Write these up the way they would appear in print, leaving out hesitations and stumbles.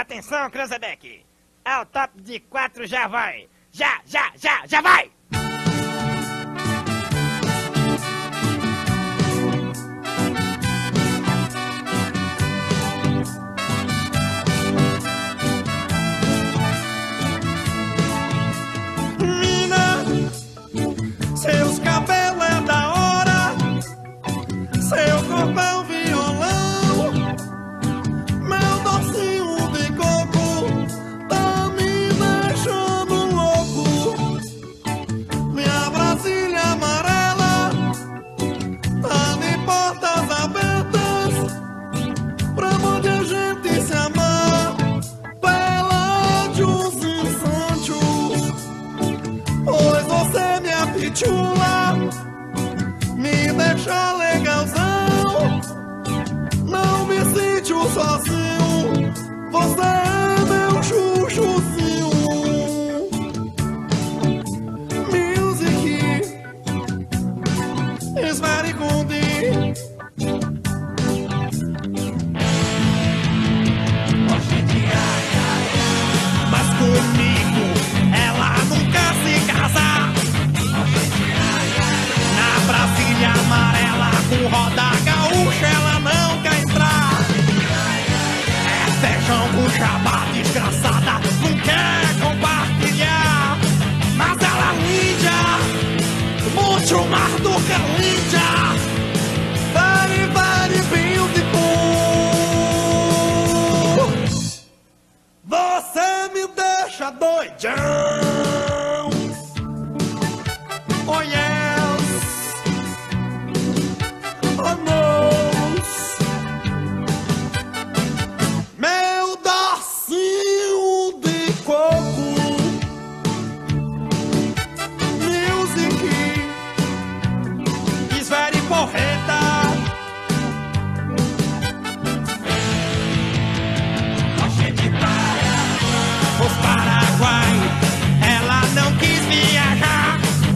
Atenção, Cranzebeck. Ao top de 4 já vai. Já vai! Seus cabelos é da hora, seu corpo é um violão, meu docinho de coco tá me deixando louco. Minha Brasília amarela tá de portas abertas pra muita gente se amar pelos instantes, pois você me apitula, me deixa legalzão, não me sinto sozinho, você é meu chuchuzinho. Music is very good. Mas comigo ela nunca se casa. Na Brasília amarela com roda gaúcha ela não quer entrar. É feijão com jabá desgraçada, não quer compartilhar. Mas ela é linda, muito mais do que linda. Very beautiful. Você me deixa doidão. Oh yes, oh no, meu docinho de coco. Music is very porreta. Os Paraguai, ela não quis viajar.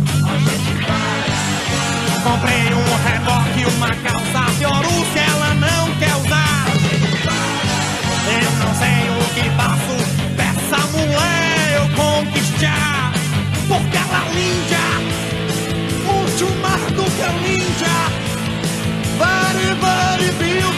Comprei um reboque e uma calça Fiorucci, ela não quer usar. Eu não sei o que faço dessa mulher eu conquistar, porque ela é linda, muito mais do que linda. Very beautiful.